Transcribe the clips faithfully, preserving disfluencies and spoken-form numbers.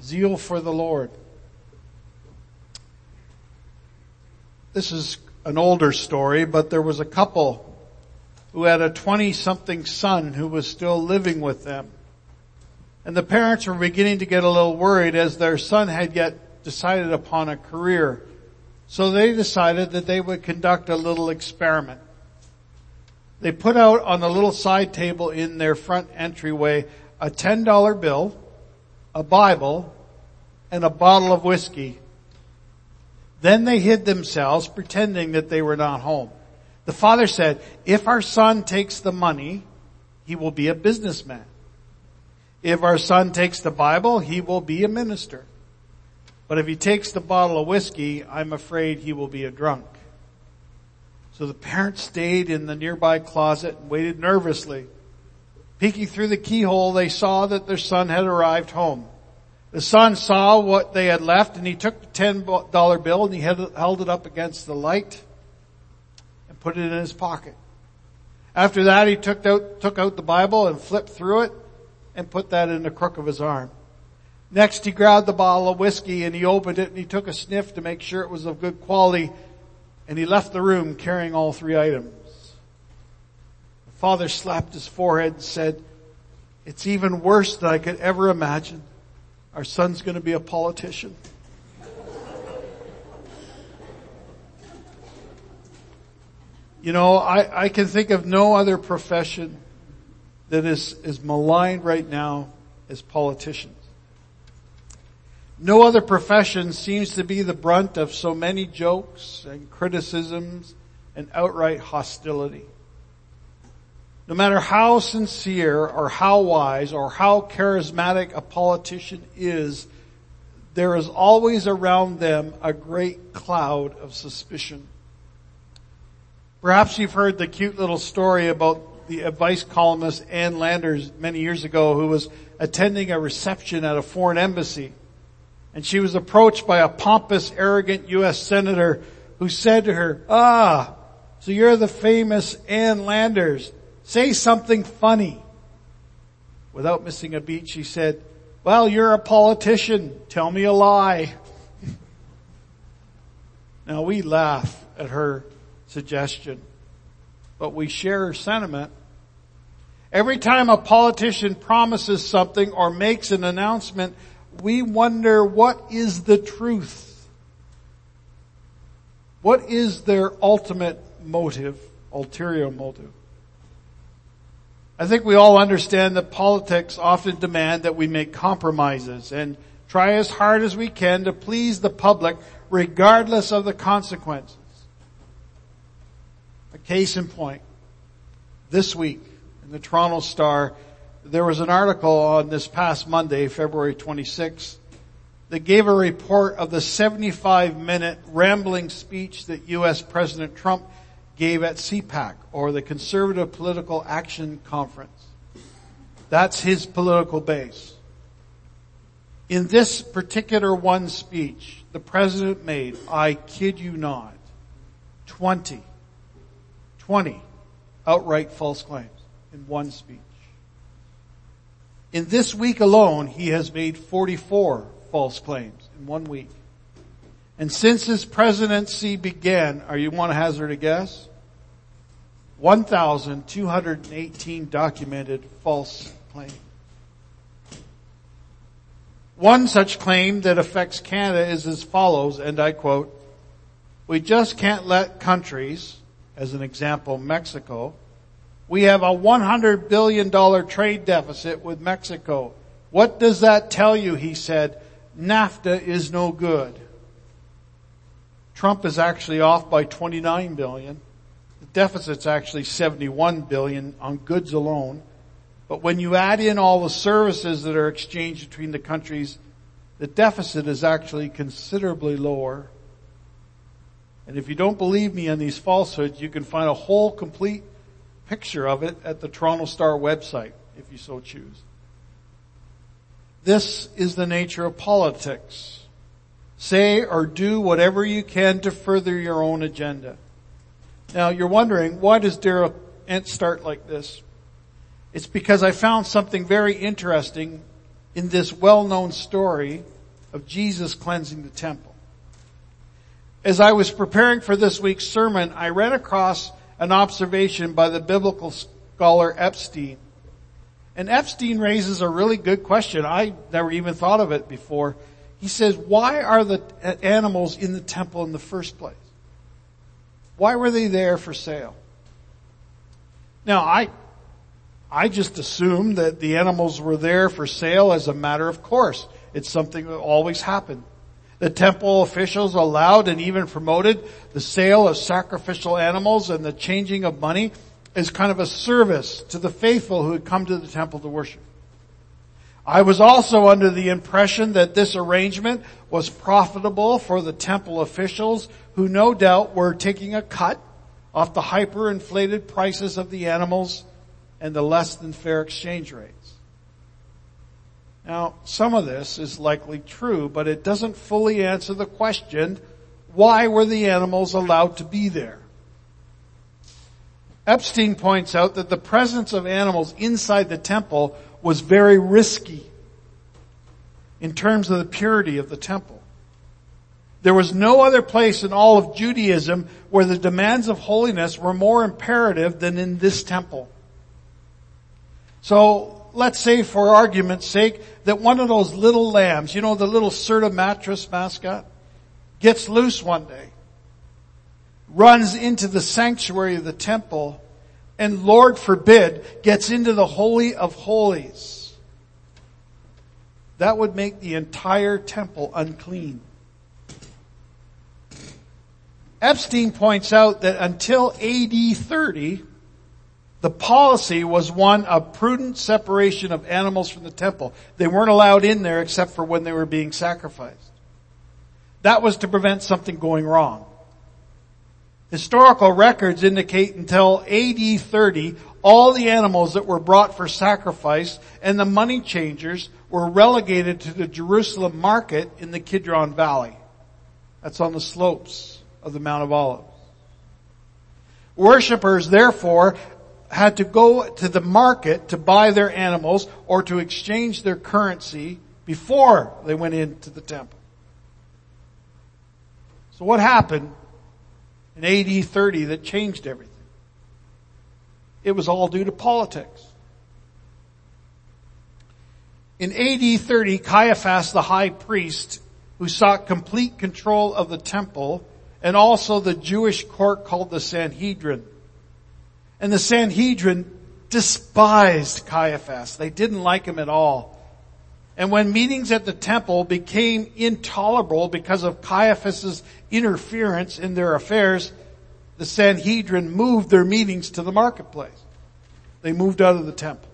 Zeal for the Lord. This is an older story, but there was a couple who had a twenty-something son who was still living with them. And the parents were beginning to get a little worried as their son had yet decided upon a career. So they decided that they would conduct a little experiment. They put out on the little side table in their front entryway a ten dollar bill, a Bible, and a bottle of whiskey. Then they hid themselves, pretending that they were not home. The father said, if our son takes the money, he will be a businessman. If our son takes the Bible, he will be a minister. But if he takes the bottle of whiskey, I'm afraid he will be a drunk. So the parents stayed in the nearby closet and waited nervously. Peeking through the keyhole, they saw that their son had arrived home. The son saw what they had left, and he took the ten dollar bill and he held it up against the light and put it in his pocket. After that, he took out, took out the Bible and flipped through it and put that in the crook of his arm. Next, he grabbed the bottle of whiskey and he opened it and he took a sniff to make sure it was of good quality, and he left the room carrying all three items. The father slapped his forehead and said, it's even worse than I could ever imagine. Our son's going to be a politician. You know, I, I can think of no other profession that is, is maligned right now as politicians. No other profession seems to be the brunt of so many jokes and criticisms and outright hostility. No matter how sincere or how wise or how charismatic a politician is, there is always around them a great cloud of suspicion. Perhaps you've heard the cute little story about the advice columnist Ann Landers many years ago, who was attending a reception at a foreign embassy. And she was approached by a pompous, arrogant U S senator who said to her, ah, so you're the famous Ann Landers. Say something funny. Without missing a beat, she said, well, you're a politician. Tell me a lie. Now we laugh at her suggestion, but we share her sentiment. Every time a politician promises something or makes an announcement, we wonder, what is the truth? What is their ultimate motive, ulterior motive? I think we all understand that politics often demand that we make compromises and try as hard as we can to please the public regardless of the consequences. A case in point, this week in the Toronto Star, there was an article on this past Monday, February twenty-sixth, that gave a report of the seventy-five minute rambling speech that U S President Trump gave at C PAC, or the Conservative Political Action Conference. That's his political base. In this particular one speech, the president made, I kid you not, twenty, twenty outright false claims in one speech. In this week alone, he has made forty-four false claims in one week. And since his presidency began, are you want to hazard a guess? one thousand two hundred eighteen documented false claims. One such claim that affects Canada is as follows, and I quote, we just can't let countries, as an example Mexico, we have a one hundred billion dollars trade deficit with Mexico. What does that tell you? He said, NAFTA is no good. Trump is actually off by twenty-nine billion dollars. The deficit's actually seventy-one billion dollars on goods alone. But when you add in all the services that are exchanged between the countries, the deficit is actually considerably lower. And if you don't believe me on these falsehoods, you can find a whole complete picture of it at the Toronto Star website, if you so choose. This is the nature of politics. Say or do whatever you can to further your own agenda. Now you're wondering, why does Darrell Ent start like this? It's because I found something very interesting in this well-known story of Jesus cleansing the temple. As I was preparing for this week's sermon, I ran across an observation by the biblical scholar Epstein. And Epstein raises a really good question. I never even thought of it before. He says, why are the animals in the temple in the first place? Why were they there for sale? Now, I, I just assumed that the animals were there for sale as a matter of course. It's something that always happened. The temple officials allowed and even promoted the sale of sacrificial animals and the changing of money as kind of a service to the faithful who had come to the temple to worship. I was also under the impression that this arrangement was profitable for the temple officials who no doubt were taking a cut off the hyperinflated prices of the animals and the less than fair exchange rates. Now, some of this is likely true, but it doesn't fully answer the question, why were the animals allowed to be there? Epstein points out that the presence of animals inside the temple was very risky in terms of the purity of the temple. There was no other place in all of Judaism where the demands of holiness were more imperative than in this temple. So, let's say for argument's sake that one of those little lambs, you know, the little Serta mattress mascot, gets loose one day, runs into the sanctuary of the temple, and Lord forbid, gets into the Holy of Holies. That would make the entire temple unclean. Epstein points out that until A D thirty, the policy was one of prudent separation of animals from the temple. They weren't allowed in there except for when they were being sacrificed. That was to prevent something going wrong. Historical records indicate until A D thirty, all the animals that were brought for sacrifice and the money changers were relegated to the Jerusalem market in the Kidron Valley. That's on the slopes of the Mount of Olives. Worshippers, therefore, had to go to the market to buy their animals or to exchange their currency before they went into the temple. So what happened in A D thirty that changed everything? It was all due to politics. In A D thirty, Caiaphas the high priest, who sought complete control of the temple and also the Jewish court called the Sanhedrin. And the Sanhedrin despised Caiaphas. They didn't like him at all. And when meetings at the temple became intolerable because of Caiaphas' interference in their affairs, the Sanhedrin moved their meetings to the marketplace. They moved out of the temple.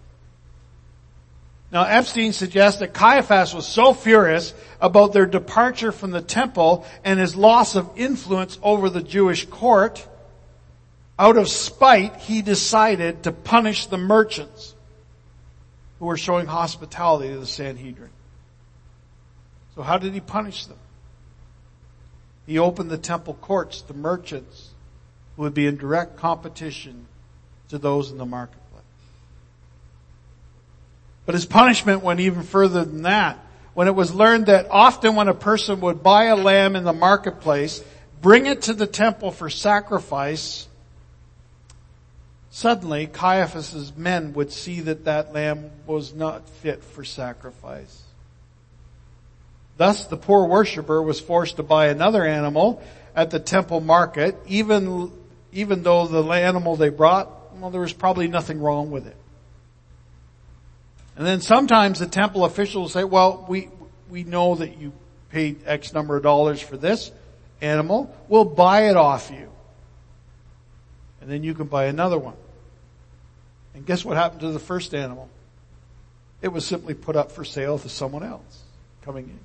Now, Epstein suggests that Caiaphas was so furious about their departure from the temple and his loss of influence over the Jewish court, out of spite, he decided to punish the merchants who were showing hospitality to the Sanhedrin. So how did he punish them? He opened the temple courts to merchants who would be in direct competition to those in the marketplace. But his punishment went even further than that. When it was learned that often when a person would buy a lamb in the marketplace, bring it to the temple for sacrifice, suddenly Caiaphas' men would see that that lamb was not fit for sacrifice. Thus the poor worshiper was forced to buy another animal at the temple market, even, even though the animal they brought, well, there was probably nothing wrong with it. And then sometimes the temple officials say, well, we, we know that you paid X number of dollars for this animal. We'll buy it off you. And then you can buy another one. And guess what happened to the first animal? It was simply put up for sale to someone else coming in.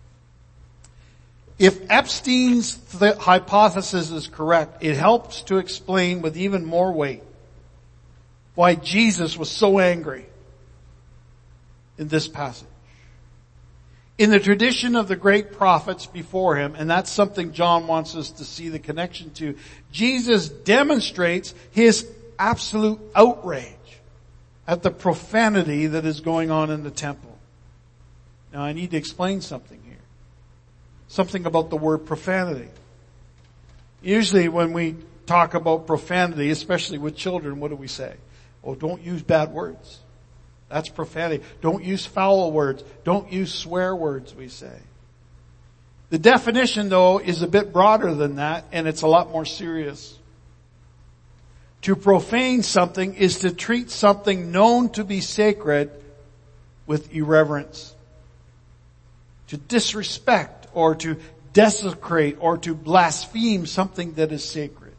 If Epstein's th- hypothesis is correct, it helps to explain with even more weight why Jesus was so angry in this passage. In the tradition of the great prophets before him, and that's something John wants us to see the connection to, Jesus demonstrates his absolute outrage at the profanity that is going on in the temple. Now I need to explain something here. Something about the word profanity. Usually when we talk about profanity, especially with children, what do we say? Oh, don't use bad words. That's profanity. Don't use foul words. Don't use swear words, we say. The definition, though, is a bit broader than that, and it's a lot more serious. To profane something is to treat something known to be sacred with irreverence. To disrespect or to desecrate or to blaspheme something that is sacred.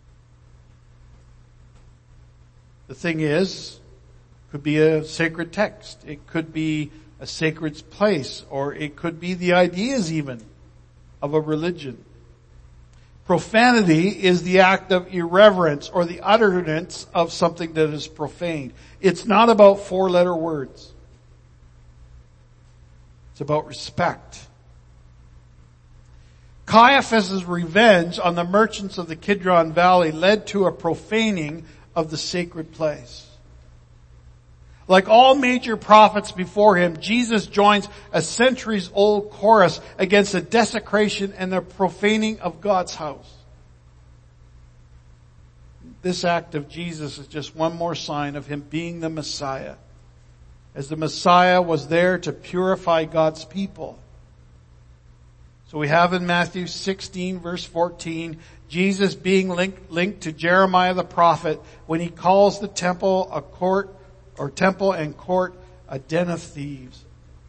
The thing is, it could be a sacred text. It could be a sacred place, or it could be the ideas even of a religion. Profanity is the act of irreverence or the utterance of something that is profaned. It's not about four-letter words. It's about respect. Caiaphas' revenge on the merchants of the Kidron Valley led to a profaning of the sacred place. Like all major prophets before him, Jesus joins a centuries-old chorus against the desecration and the profaning of God's house. This act of Jesus is just one more sign of him being the Messiah, as the Messiah was there to purify God's people. So we have in Matthew sixteen verse fourteen, Jesus being linked, linked to Jeremiah the prophet when he calls the temple a court, or temple and court, a den of thieves.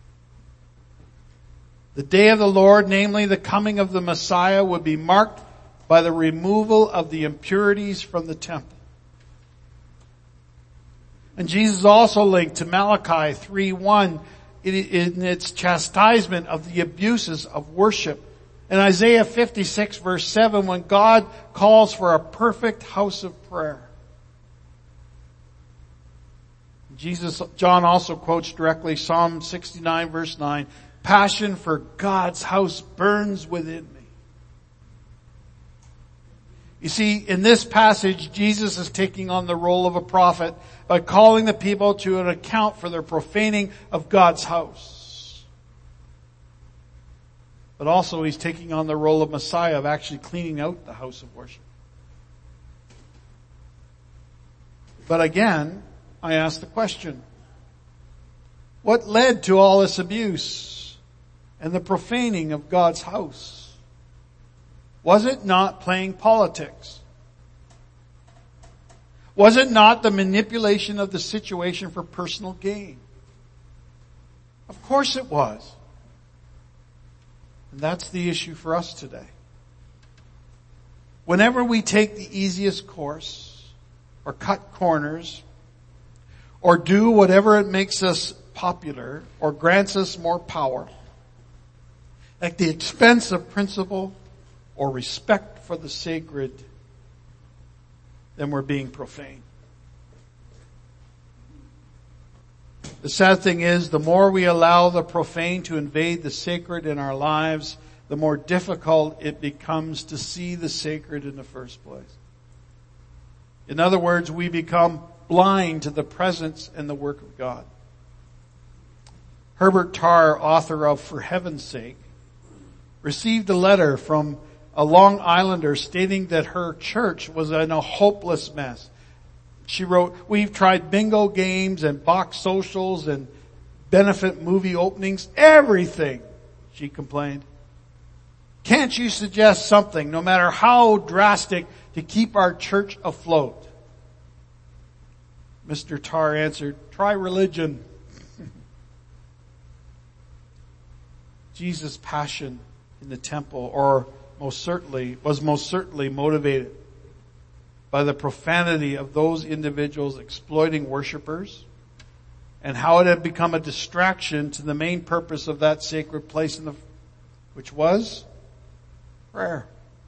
The day of the Lord, namely the coming of the Messiah, would be marked by the removal of the impurities from the temple. And Jesus also linked to Malachi three one in its chastisement of the abuses of worship. And Isaiah fifty-six verse seven when God calls for a perfect house of prayer. Jesus, John also quotes directly Psalm sixty-nine verse nine, passion for God's house burns within me. You see, in this passage, Jesus is taking on the role of a prophet by calling the people to an account for their profaning of God's house. But also he's taking on the role of Messiah of actually cleaning out the house of worship. But again, I ask the question, what led to all this abuse and the profaning of God's house? Was it not playing politics? Was it not the manipulation of the situation for personal gain? Of course it was. And that's the issue for us today. Whenever we take the easiest course, or cut corners, or do whatever it makes us popular, or grants us more power, at the expense of principle or respect for the sacred, then we're being profane. The sad thing is, the more we allow the profane to invade the sacred in our lives, the more difficult it becomes to see the sacred in the first place. In other words, we become blind to the presence and the work of God. Herbert Tarr, author of For Heaven's Sake, received a letter from a Long Islander stating that her church was in a hopeless mess. She wrote, we've tried bingo games and box socials and benefit movie openings, everything, she complained. Can't you suggest something, no matter how drastic, to keep our church afloat? Mister Tarr answered, try religion. Jesus' passion in the temple, or most certainly, was most certainly motivated by the profanity of those individuals exploiting worshipers, and how it had become a distraction to the main purpose of that sacred place, in the, which was prayer.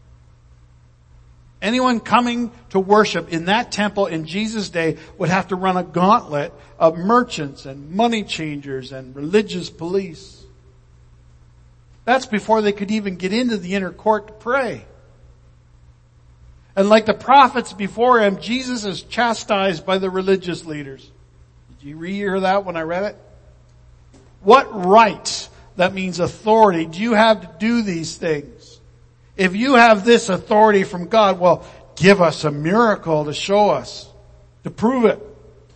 Anyone coming to worship in that temple in Jesus' day would have to run a gauntlet of merchants and money changers and religious police. That's before they could even get into the inner court to pray. And like the prophets before him, Jesus is chastised by the religious leaders. Did you rehear that when I read it? What right that means authority. Do you have to do these things? If you have this authority from God, well, give us a miracle to show us, to prove it.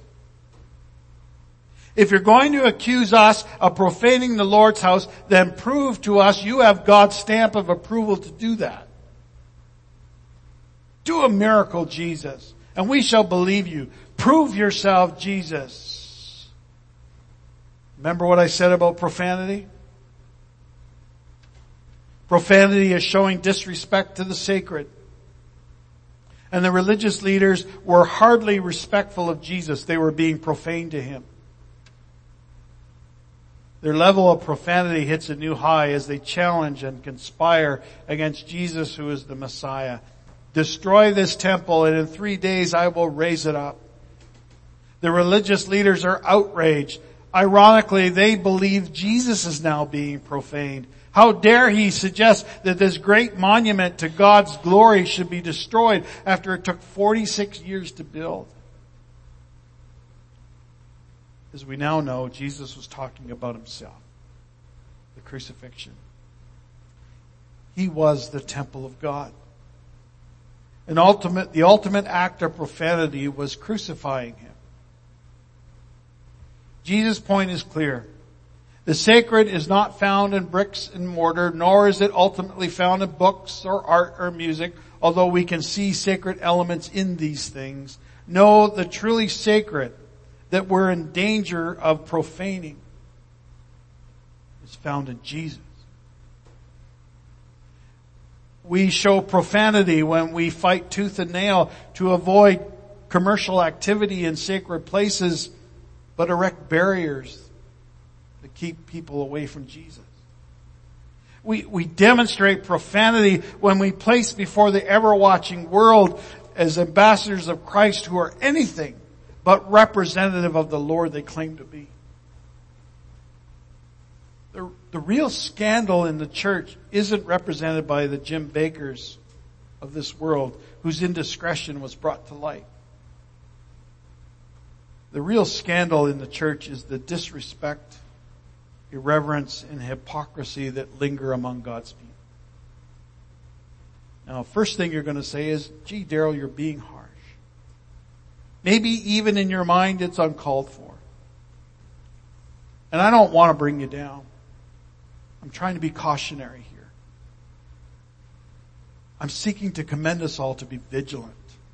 If you're going to accuse us of profaning the Lord's house, then prove to us you have God's stamp of approval to do that. Do a miracle, Jesus, and we shall believe you. Prove yourself, Jesus. Remember what I said about profanity? Profanity is showing disrespect to the sacred. And the religious leaders were hardly respectful of Jesus. They were being profane to him. Their level of profanity hits a new high as they challenge and conspire against Jesus, who is the Messiah. Destroy this temple, and in three days I will raise it up. The religious leaders are outraged. Ironically, they believe Jesus is now being profaned. How dare he suggest that this great monument to God's glory should be destroyed after it took forty-six years to build? As we now know, Jesus was talking about himself, the crucifixion. He was the temple of God. And ultimate, the ultimate act of profanity was crucifying him. Jesus' point is clear. The sacred is not found in bricks and mortar, nor is it ultimately found in books or art or music, although we can see sacred elements in these things. No, the truly sacred that we're in danger of profaning is found in Jesus. We show profanity when we fight tooth and nail to avoid commercial activity in sacred places, but erect barriers that keep people away from Jesus. We, we demonstrate profanity when we place before the ever-watching world as ambassadors of Christ who are anything but representative of the Lord they claim to be. The, the real scandal in the church isn't represented by the Jim Bakkers of this world whose indiscretion was brought to light. The real scandal in the church is the disrespect, irreverence, and hypocrisy that linger among God's people. Now, first thing you're going to say is, gee, Daryl, you're being harsh. Maybe even in your mind it's uncalled for. And I don't want to bring you down. I'm trying to be cautionary here. I'm seeking to commend us all to be vigilant.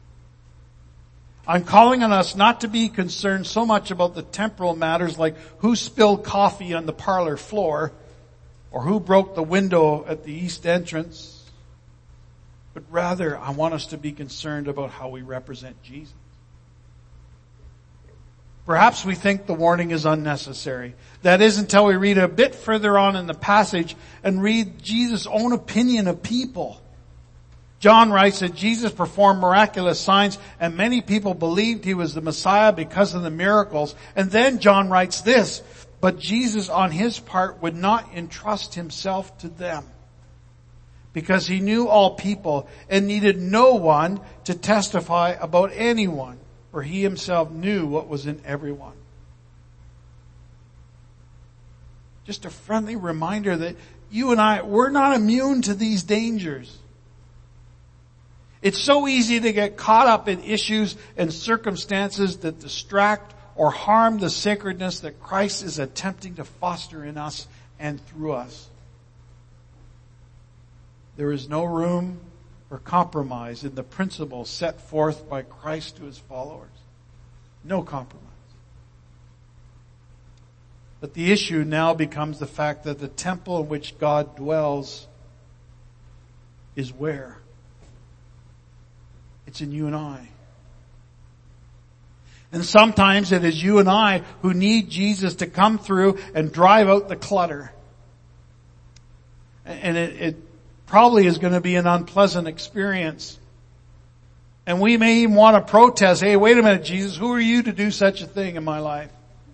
I'm calling on us not to be concerned so much about the temporal matters like who spilled coffee on the parlor floor or who broke the window at the east entrance, but rather I want us to be concerned about how we represent Jesus. Perhaps we think the warning is unnecessary. That is until we read a bit further on in the passage and read Jesus' own opinion of people. John writes that Jesus performed miraculous signs and many people believed he was the Messiah because of the miracles. And then John writes this, but Jesus on his part would not entrust himself to them because he knew all people and needed no one to testify about anyone, for he himself knew what was in everyone. Just a friendly reminder that you and I, we're not immune to these dangers. It's so easy to get caught up in issues and circumstances that distract or harm the sacredness that Christ is attempting to foster in us and through us. There is no room for compromise in the principles set forth by Christ to his followers. No compromise. But the issue now becomes the fact that the temple in which God dwells is where? It's in you and I. And sometimes it is you and I who need Jesus to come through and drive out the clutter. And it, it probably is going to be an unpleasant experience. And we may even want to protest, hey, wait a minute, Jesus, who are you to do such a thing in my life?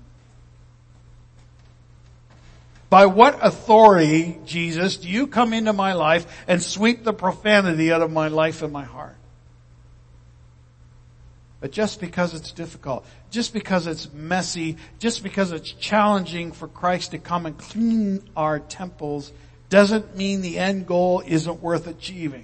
By what authority, Jesus, do you come into my life and sweep the profanity out of my life and my heart? But just because it's difficult, just because it's messy, just because it's challenging for Christ to come and clean our temples, doesn't mean the end goal isn't worth achieving.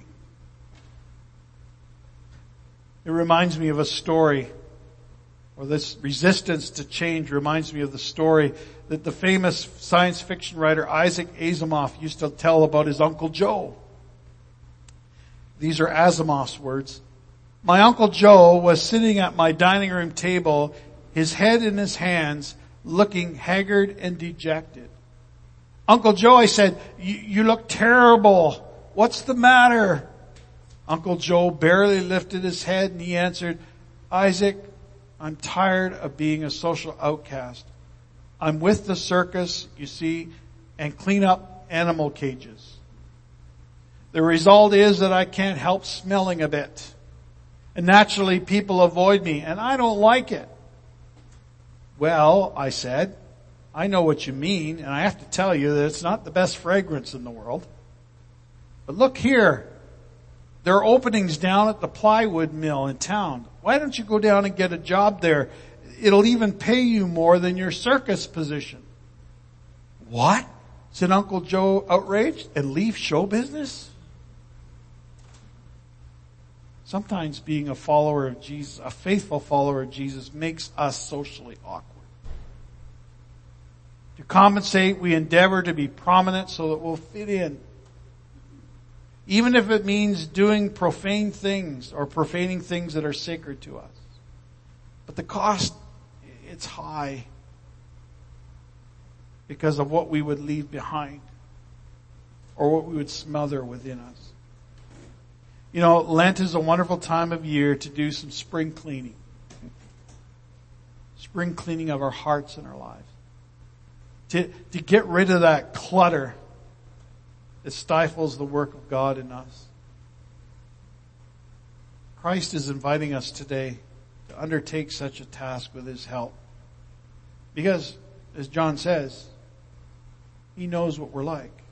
It reminds me of a story, or this resistance to change reminds me of the story that the famous science fiction writer Isaac Asimov used to tell about his Uncle Joe. These are Asimov's words. My Uncle Joe was sitting at my dining room table, his head in his hands, looking haggard and dejected. Uncle Joe, I said, you look terrible. What's the matter? Uncle Joe barely lifted his head and he answered, Isaac, I'm tired of being a social outcast. I'm with the circus, you see, and clean up animal cages. The result is that I can't help smelling a bit. And naturally people avoid me, and I don't like it. Well, I said, I know what you mean, and I have to tell you that it's not the best fragrance in the world. But look here. There are openings down at the plywood mill in town. Why don't you go down and get a job there? It'll even pay you more than your circus position. What? Said Uncle Joe, outraged, and leave show business? Sometimes being a follower of Jesus, a faithful follower of Jesus, makes us socially awkward. To compensate, we endeavor to be prominent so that we'll fit in. Even if it means doing profane things or profaning things that are sacred to us. But the cost, it's high because of what we would leave behind or what we would smother within us. You know, Lent is a wonderful time of year to do some spring cleaning. Spring cleaning of our hearts and our lives. To, to get rid of that clutter that stifles the work of God in us. Christ is inviting us today to undertake such a task with His help. Because, as John says, He knows what we're like.